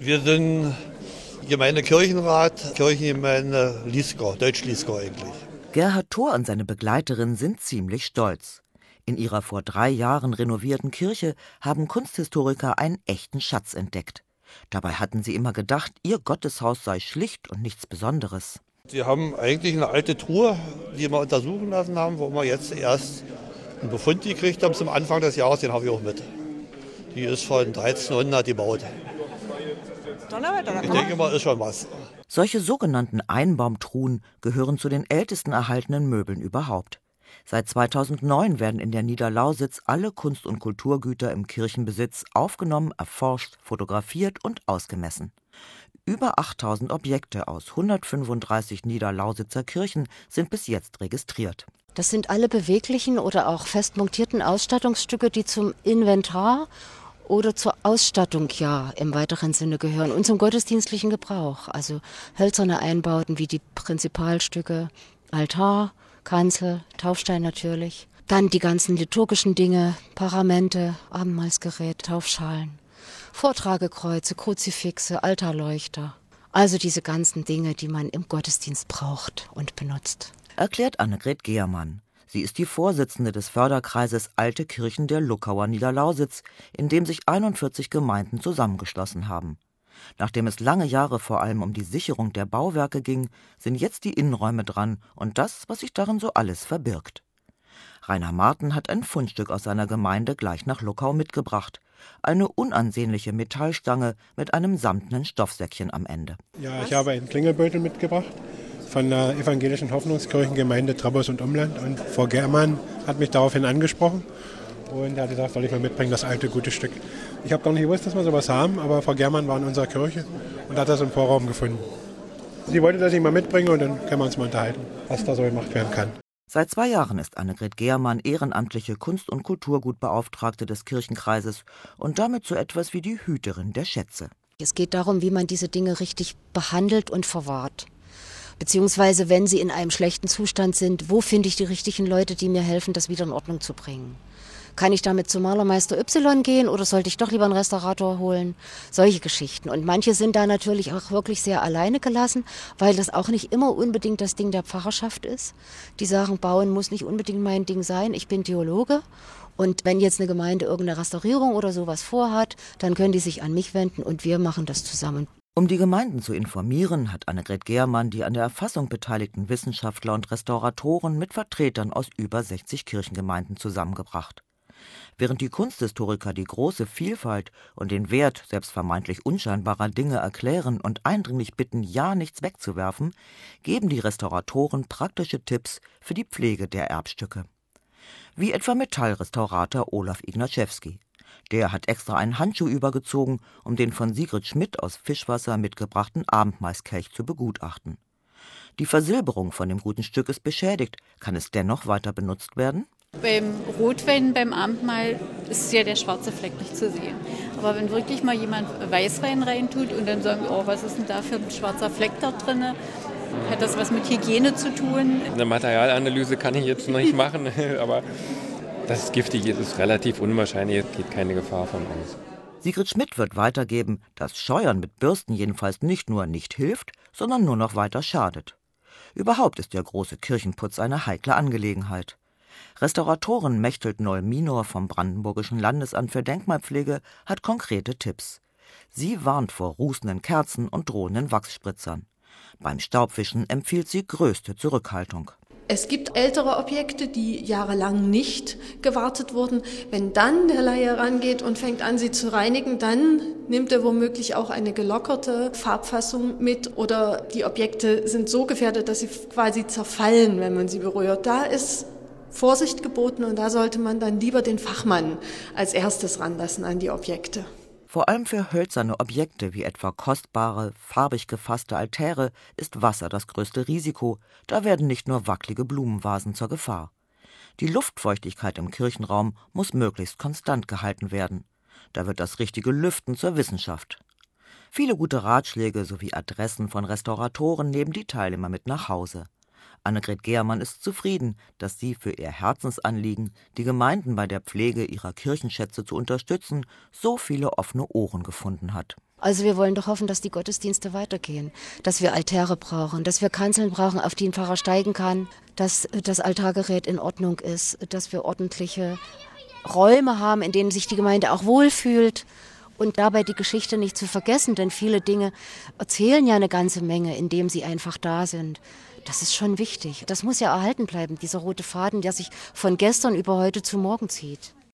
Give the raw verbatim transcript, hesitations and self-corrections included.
Wir sind Gemeindekirchenrat, Kirchengemeinde Liesgau, Deutsch-Liesgau eigentlich. Gerhard Thor und seine Begleiterin sind ziemlich stolz. In ihrer vor drei Jahren renovierten Kirche haben Kunsthistoriker einen echten Schatz entdeckt. Dabei hatten sie immer gedacht, ihr Gotteshaus sei schlicht und nichts Besonderes. Wir haben eigentlich eine alte Truhe, die wir untersuchen lassen haben, wo wir jetzt erst einen Befund gekriegt haben zum Anfang des Jahres, den habe ich auch mit. Die ist von dreizehnhundert gebaut. Ich denke mal, ist schon was. Solche sogenannten Einbaumtruhen gehören zu den ältesten erhaltenen Möbeln überhaupt. Seit zweitausendneun werden in der Niederlausitz alle Kunst- und Kulturgüter im Kirchenbesitz aufgenommen, erforscht, fotografiert und ausgemessen. Über achttausend Objekte aus hundertfünfunddreißig Niederlausitzer Kirchen sind bis jetzt registriert. Das sind alle beweglichen oder auch fest montierten Ausstattungsstücke, die zum Inventar oder zur Ausstattung ja im weiteren Sinne gehören und zum gottesdienstlichen Gebrauch. Also hölzerne Einbauten wie die Prinzipalstücke, Altar, Kanzel, Taufstein natürlich. Dann die ganzen liturgischen Dinge, Paramente, Abendmahlsgerät, Taufschalen, Vortragekreuze, Kruzifixe, Altarleuchter. Also diese ganzen Dinge, die man im Gottesdienst braucht und benutzt. Erklärt Annegret Gehrmann. Sie ist die Vorsitzende des Förderkreises Alte Kirchen der Luckauer Niederlausitz, in dem sich einundvierzig Gemeinden zusammengeschlossen haben. Nachdem es lange Jahre vor allem um die Sicherung der Bauwerke ging, sind jetzt die Innenräume dran und das, was sich darin so alles verbirgt. Rainer Marten hat ein Fundstück aus seiner Gemeinde gleich nach Luckau mitgebracht. Eine unansehnliche Metallstange mit einem samtenen Stoffsäckchen am Ende. Ja, ich habe einen Klingelbeutel mitgebracht von der evangelischen Hoffnungskirchengemeinde Trabos und Umland. Und Frau Germann hat mich daraufhin angesprochen und hat gesagt, soll ich mal mitbringen, das alte, gute Stück. Ich habe gar nicht gewusst, dass wir sowas haben, aber Frau Germann war in unserer Kirche und hat das im Vorraum gefunden. Sie wollte, dass ich mal mitbringe und dann können wir uns mal unterhalten, was da so gemacht werden kann. Seit zwei Jahren ist Annegret Gehrmann ehrenamtliche Kunst- und Kulturgutbeauftragte des Kirchenkreises und damit so etwas wie die Hüterin der Schätze. Es geht darum, wie man diese Dinge richtig behandelt und verwahrt. Beziehungsweise, wenn sie in einem schlechten Zustand sind, wo finde ich die richtigen Leute, die mir helfen, das wieder in Ordnung zu bringen? Kann ich damit zum Malermeister Y gehen oder sollte ich doch lieber einen Restaurator holen? Solche Geschichten. Und manche sind da natürlich auch wirklich sehr alleine gelassen, weil das auch nicht immer unbedingt das Ding der Pfarrerschaft ist. Die sagen, bauen muss nicht unbedingt mein Ding sein. Ich bin Theologe. Und wenn jetzt eine Gemeinde irgendeine Restaurierung oder sowas vorhat, dann können die sich an mich wenden und wir machen das zusammen. Um die Gemeinden zu informieren, hat Annegret Gehrmann die an der Erfassung beteiligten Wissenschaftler und Restauratoren mit Vertretern aus über sechzig Kirchengemeinden zusammengebracht. Während die Kunsthistoriker die große Vielfalt und den Wert selbst vermeintlich unscheinbarer Dinge erklären und eindringlich bitten, ja nichts wegzuwerfen, geben die Restauratoren praktische Tipps für die Pflege der Erbstücke. Wie etwa Metallrestaurator Olaf Ignaschewski. Der hat extra einen Handschuh übergezogen, um den von Sigrid Schmidt aus Fischwasser mitgebrachten Abendmahlskelch zu begutachten. Die Versilberung von dem guten Stück ist beschädigt. Kann es dennoch weiter benutzt werden? Beim Rotwein, beim Abendmahl ist ja der schwarze Fleck nicht zu sehen. Aber wenn wirklich mal jemand Weißwein reintut und dann sagen, oh, was ist denn da für ein schwarzer Fleck da drin? Hat das was mit Hygiene zu tun? Eine Materialanalyse kann ich jetzt noch nicht machen, aber dass es giftig ist, ist relativ unwahrscheinlich. Es geht keine Gefahr von aus. Sigrid Schmidt wird weitergeben, dass Scheuern mit Bürsten jedenfalls nicht nur nicht hilft, sondern nur noch weiter schadet. Überhaupt ist der große Kirchenputz eine heikle Angelegenheit. Restauratorin Mechthild Noll-Minor vom Brandenburgischen Landesamt für Denkmalpflege hat konkrete Tipps. Sie warnt vor rußenden Kerzen und drohenden Wachsspritzern. Beim Staubwischen empfiehlt sie größte Zurückhaltung. Es gibt ältere Objekte, die jahrelang nicht gewartet wurden. Wenn dann der Laie rangeht und fängt an, sie zu reinigen, dann nimmt er womöglich auch eine gelockerte Farbfassung mit oder die Objekte sind so gefährdet, dass sie quasi zerfallen, wenn man sie berührt. Da ist Vorsicht geboten und da sollte man dann lieber den Fachmann als erstes ranlassen an die Objekte. Vor allem für hölzerne Objekte wie etwa kostbare, farbig gefasste Altäre ist Wasser das größte Risiko. Da werden nicht nur wackelige Blumenvasen zur Gefahr. Die Luftfeuchtigkeit im Kirchenraum muss möglichst konstant gehalten werden. Da wird das richtige Lüften zur Wissenschaft. Viele gute Ratschläge sowie Adressen von Restauratoren nehmen die Teilnehmer mit nach Hause. Annegret Gehrmann ist zufrieden, dass sie für ihr Herzensanliegen, die Gemeinden bei der Pflege ihrer Kirchenschätze zu unterstützen, so viele offene Ohren gefunden hat. Also wir wollen doch hoffen, dass die Gottesdienste weitergehen, dass wir Altäre brauchen, dass wir Kanzeln brauchen, auf die ein Pfarrer steigen kann, dass das Altargerät in Ordnung ist, dass wir ordentliche Räume haben, in denen sich die Gemeinde auch wohlfühlt und dabei die Geschichte nicht zu vergessen, denn viele Dinge erzählen ja eine ganze Menge, indem sie einfach da sind. Das ist schon wichtig. Das muss ja erhalten bleiben, dieser rote Faden, der sich von gestern über heute zu morgen zieht.